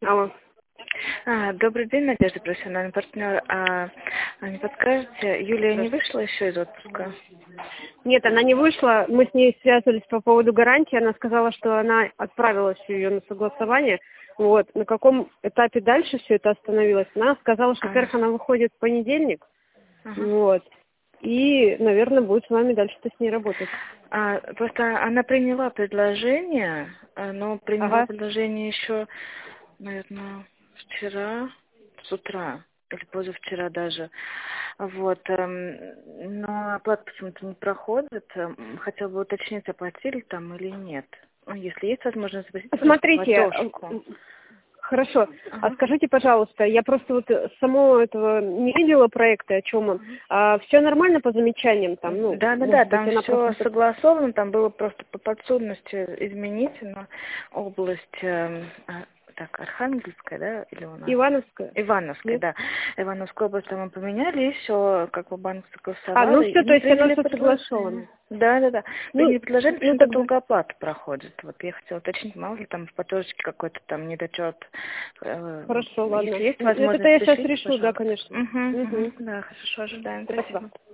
Алло. Добрый день, Надежда, профессиональный партнер. Не подскажете, Юлия не вышла еще из отпуска? Нет, она не вышла. Мы с ней связывались по поводу гарантии. Она сказала, что она отправила все ее на согласование. Вот. На каком этапе дальше все это остановилось? Она сказала, что, во-первых, она выходит в понедельник. Вот. И, наверное, будет с вами дальше-то с ней работать. Просто она приняла предложение, но приняла предложение еще, наверное, вчера с утра или позавчера даже. Вот. Но оплата почему-то не проходит. Хотела бы уточнить, оплатили там или нет. Если есть возможность запросить, Смотрите, хорошо. А скажите, пожалуйста, я просто вот самого этого не видела проекта, о чем он. Все нормально по замечаниям там? Ну, да, там все согласовано, там было просто по подсудности изменительно область, Архангельская, да, или у нас? Ивановская. Ивановская, да. Ивановскую область там мы поменяли, и все, как бы банк согласовал. Все, то есть оно все согласовано. Да. Ну, предложение, почему-то долго оплата проходит. Вот я хотела уточнить, мало ли там в платежке какой-то там недочет. Хорошо, ладно. Если есть возможность, это я сейчас решу, да, конечно. Да, хорошо, ожидаем. Спасибо.